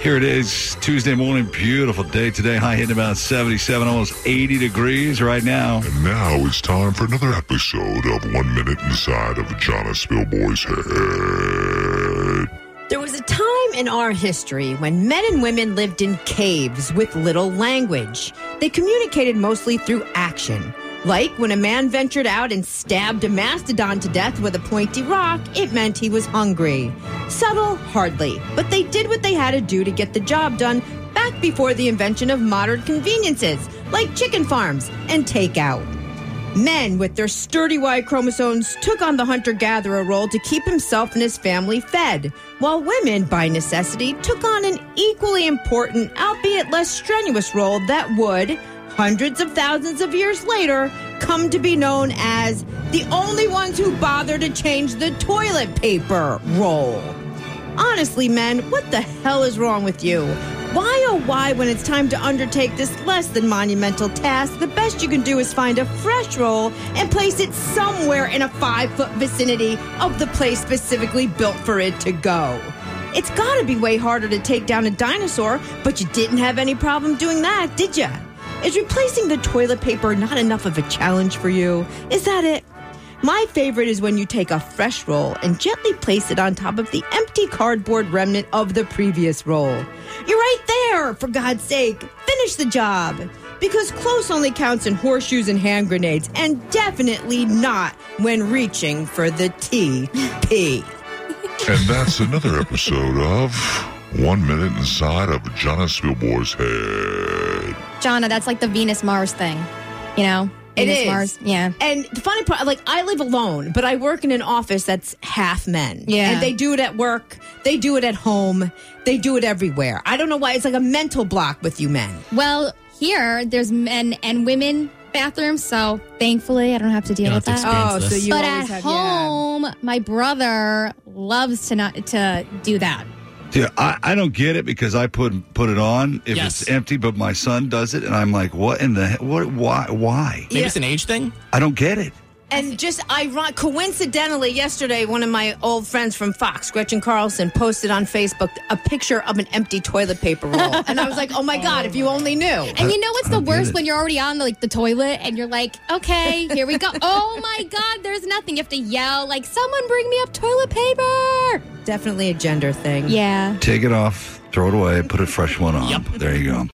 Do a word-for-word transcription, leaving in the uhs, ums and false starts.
Here it is, Tuesday morning, beautiful day today. High hitting about seventy-seven, almost eighty degrees right now. And now it's time for another episode of One Minute Inside of Jonna Spillboy's Head. There was a time in our history when men and women lived in caves with little language. They communicated mostly through action. Like when a man ventured out and stabbed a mastodon to death with a pointy rock, it meant he was hungry. Subtle? Hardly. But they did what they had to do to get the job done back before the invention of modern conveniences, like chicken farms and takeout. Men with their sturdy Y chromosomes took on the hunter-gatherer role to keep himself and his family fed, while women, by necessity, took on an equally important, albeit less strenuous role that would, hundreds of thousands of years later, come to be known as the only ones who bother to change the toilet paper roll. Honestly, men, what the hell is wrong with you? Why, oh why, when it's time to undertake this less than monumental task, the best you can do is find a fresh roll and place it somewhere in a five-foot vicinity of the place specifically built for it to go. It's got to be way harder to take down a dinosaur, but you didn't have any problem doing that, did you? Is replacing the toilet paper not enough of a challenge for you? Is that it? My favorite is when you take a fresh roll and gently place it on top of the empty cardboard remnant of the previous roll. You're right there, for God's sake. Finish the job. Because close only counts in horseshoes and hand grenades, and definitely not when reaching for the T P. And that's another episode of One Minute Inside of Jonna Spillboy's Head. Jonna, that's like the Venus-Mars thing, you know? It Venus, is. Mars. Yeah. And the funny part, like, I live alone, but I work in an office that's half men. Yeah. And they do it at work. They do it at home. They do it everywhere. I don't know why. It's like a mental block with you men. Well, here, there's men and women bathrooms, so thankfully I don't have to deal You with don't have to that. experience Oh, this. so you But always at have, yeah. home, my brother loves to not to do that. Yeah, I, I don't get it because I put put it on if Yes. it's empty, but my son does it, and I'm like, what in the what? Why? Why? Maybe Yeah. it's an age thing. I don't get it. And just ironic, coincidentally, yesterday, one of my old friends from Fox, Gretchen Carlson, posted on Facebook a picture of an empty toilet paper roll. And I was like, oh, my God, if you only knew. And you know what's I the don't get worst it. when you're already on like the toilet and you're like, okay, here we go. Oh my God, there's nothing. You have to yell like, someone bring me up toilet paper. Definitely a gender thing. Yeah. Take it off, throw it away, put a fresh one on. Yep. There you go.